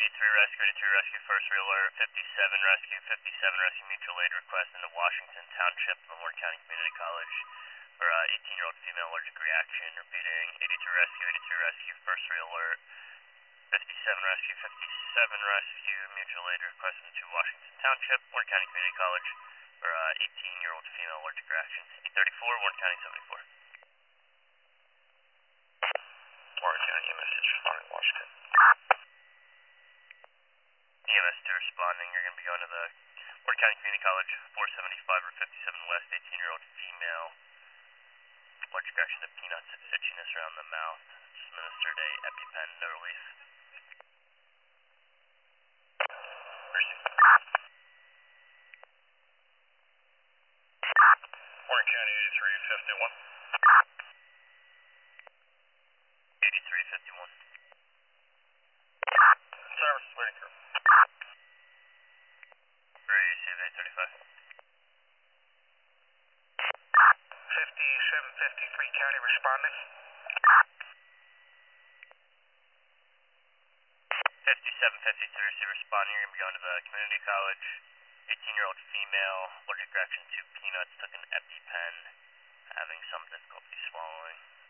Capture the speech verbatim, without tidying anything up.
eighty-three rescue, eighty-three rescue, first alert, fifty-seven rescue, fifty-seven rescue, mutual aid request in the Washington Township, Lemoore County Community College for uh, eighteen-year-old female allergic reaction. Repeating, eighty-three rescue, eighty-three rescue, first alert, fifty-seven rescue, fifty-seven rescue, mutual aid request into Washington Township, Warren County Community College for uh, eighteen-year-old female allergic reaction. eight thirty-four, Warren County seventy-four. Warren County E M S is responding, Washington. E M S two responding. You're going to be going to the Warren County Community College, four seventy-five or fifty-seven West, eighteen-year-old female allergic reaction to peanuts, itchiness around the mouth. Just administered a EpiPen, no relief. Warren County eighty-three fifty-one. eighty-three fifty-one. Service is waiting for. Receive eight thirty-five. fifty-seven fifty-three County responding. fifty-seven fifty-three, receive responding. You're going to be going to the community college. eighteen-year-old female, allergic reaction to peanuts, took an EpiPen, having some difficulty swallowing.